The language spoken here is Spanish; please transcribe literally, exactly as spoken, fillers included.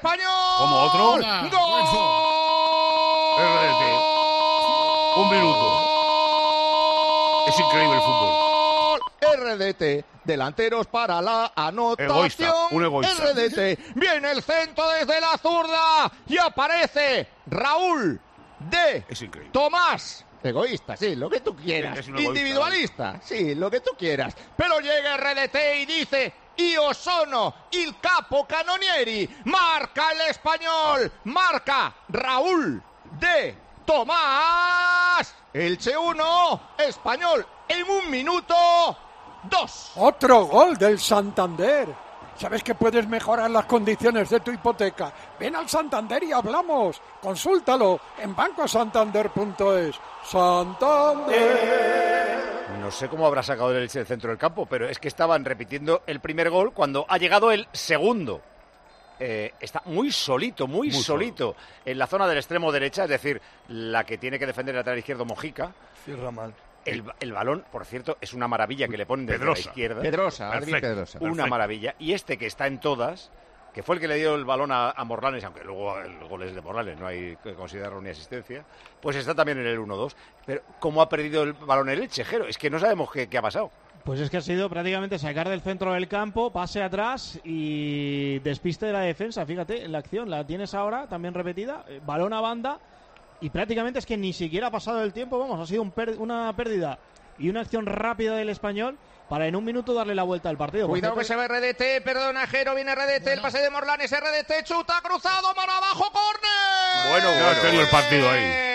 Español. ¿Como otro? ¡Gol! R D T. Un minuto. Es increíble el fútbol. R D T, delanteros para la anotación. Egoísta, un egoísta. R D T, viene el centro desde la zurda y aparece Raúl de Es increíble. Tomás. Egoísta, sí, lo que tú quieras. Es un egoísta, Individualista, sí, lo que tú quieras. Pero llega R D T y dice: Io sono il capo Canonieri. Marca el español. Marca Raúl de Tomás. Elche uno, Español en un minuto dos. Otro gol del Santander. ¿Sabes que puedes mejorar las condiciones de tu hipoteca? Ven al Santander y hablamos. Consúltalo en banco santander punto es. Santander. No sé cómo habrá sacado el Elche del centro del campo, pero es que estaban repitiendo el primer gol cuando ha llegado el segundo. Eh, está muy solito, muy, Muy solito solo. En la zona del extremo derecha, es decir, la que tiene que defender el lateral izquierdo Mojica. Cierra mal. El, el balón, por cierto, es una maravilla que le ponen desde Pedrosa. la izquierda. Pedrosa, Adri Perfecto. Pedrosa. Una Perfecto. maravilla. Y este que está en todas, que fue el que le dio el balón a, a Morlanes, aunque luego el gol es de Morlanes, no hay que considerarlo ni asistencia, pues está también en el uno dos. Pero ¿cómo ha perdido el balón el Elche, Jero? Es que no sabemos qué, qué ha pasado. Pues es que ha sido prácticamente sacar del centro del campo, pase atrás y despiste de la defensa. Fíjate, en la acción la tienes ahora también repetida, eh, balón a banda y prácticamente es que ni siquiera ha pasado el tiempo, vamos, ha sido un per- una pérdida y una acción rápida del español para en un minuto darle la vuelta al partido. Cuidado que se va R D T, perdona Jero, viene R D T, el pase de Morlanes, R D T, chuta, cruzado, mano abajo, córner. Bueno, Ya ha tenido el partido ahí.